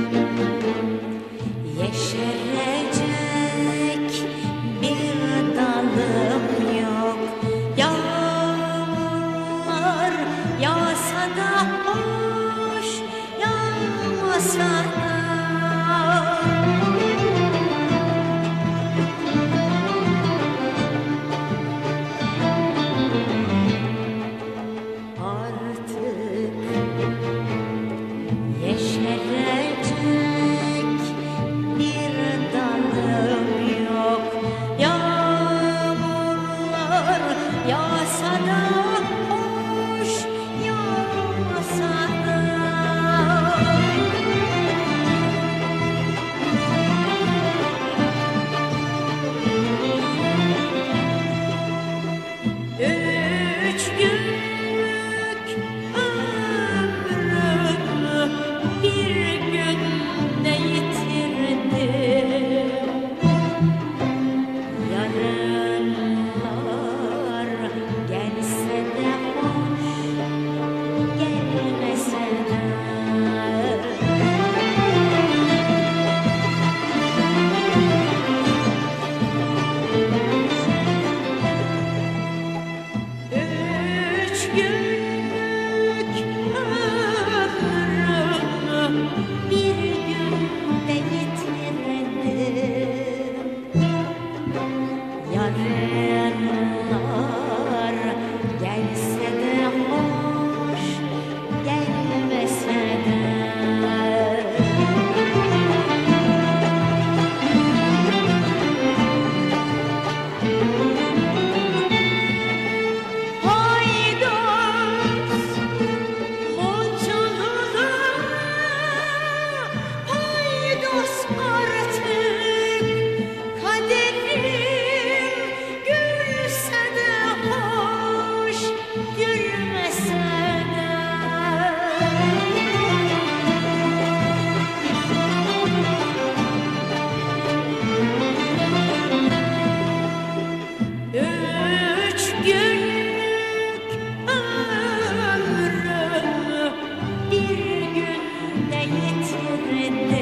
Yeşerecek bir dalım yok. Yağmurlar yağsa da hoş, yağmasa da. Artık yeşerecek bir dalım yok. Yağmurlar yağsa da hoş, yağmasa da. Üç günlük ömrümü bir günde yitirdim. Yarınlar gelse de hoş, gelmese de. Üç günlük ömrümü bir günde yitirdim. Yarınlar gelse de hoş, gelmese de. Paydos mutluluğa, paydos artık kaderim. Gülse de hoş, gülmese de. Üç günlük ömrümü bir günde yitirdim.